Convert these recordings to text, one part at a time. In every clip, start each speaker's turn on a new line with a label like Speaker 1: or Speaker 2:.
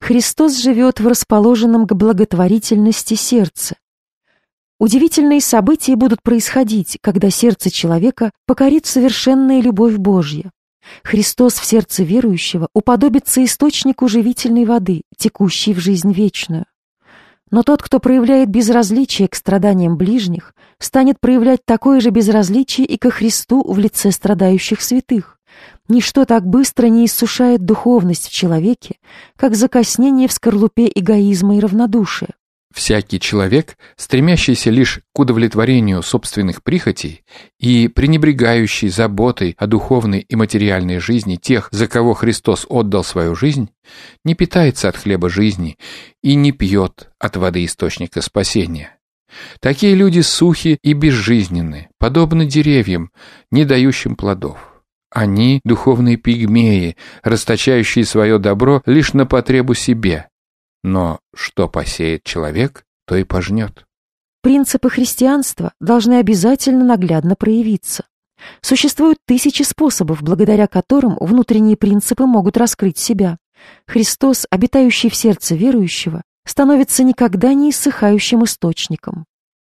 Speaker 1: Христос живет в расположенном к благотворительности сердце. Удивительные события будут происходить, когда сердце человека покорит совершенная любовь Божья. Христос в сердце верующего уподобится источнику живительной воды, текущей в жизнь вечную. Но тот, кто проявляет безразличие к страданиям ближних, станет проявлять такое же безразличие и ко Христу в лице страдающих святых. Ничто так быстро не иссушает духовность в человеке, как закоснение в скорлупе эгоизма и равнодушия.
Speaker 2: Всякий человек, стремящийся лишь к удовлетворению собственных прихотей и пренебрегающий заботой о духовной и материальной жизни тех, за кого Христос отдал свою жизнь, не питается от хлеба жизни и не пьет от воды источника спасения. Такие люди сухи и безжизненны, подобны деревьям, не дающим плодов. Они — духовные пигмеи, расточающие свое добро лишь на потребу себе. Но что посеет человек, то и пожнет.
Speaker 1: Принципы христианства должны обязательно наглядно проявиться. Существуют тысячи способов, благодаря которым внутренние принципы могут раскрыть себя. Христос, обитающий в сердце верующего, становится никогда не иссыхающим источником.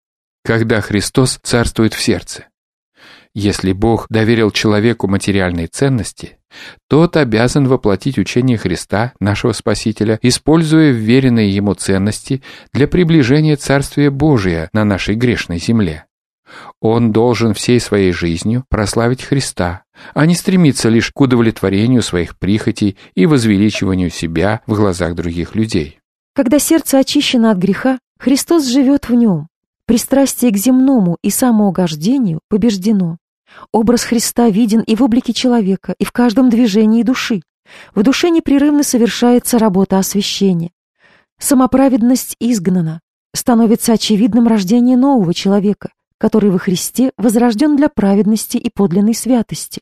Speaker 2: Когда Христос царствует в сердце. Если Бог доверил человеку материальные ценности, тот обязан воплотить учение Христа, нашего Спасителя, используя вверенные ему ценности для приближения Царствия Божия на нашей грешной земле. Он должен всей своей жизнью прославить Христа, а не стремиться лишь к удовлетворению своих прихотей и возвеличиванию себя в глазах других людей.
Speaker 1: Когда сердце очищено от греха, Христос живет в нем. Пристрастие к земному и самоугождению побеждено. Образ Христа виден и в облике человека, и в каждом движении души. В душе непрерывно совершается работа освящения. Самоправедность изгнана. Становится очевидным рождение нового человека, который во Христе возрожден для праведности и подлинной святости.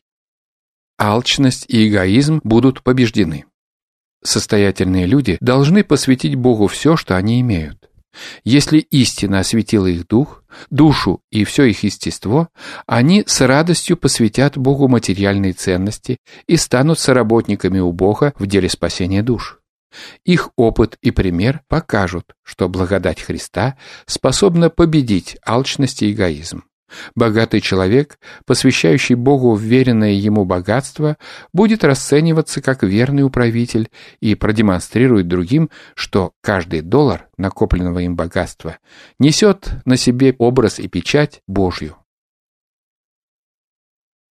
Speaker 2: Алчность и эгоизм будут побеждены. Состоятельные люди должны посвятить Богу все, что они имеют. Если истина осветила их дух, душу и все их естество, они с радостью посвятят Богу материальные ценности и станут соработниками у Бога в деле спасения душ. Их опыт и пример покажут, что благодать Христа способна победить алчность и эгоизм. Богатый человек, посвящающий Богу вверенное ему богатство, будет расцениваться как верный управитель и продемонстрирует другим, что каждый доллар накопленного им богатства несет на себе образ и печать Божью.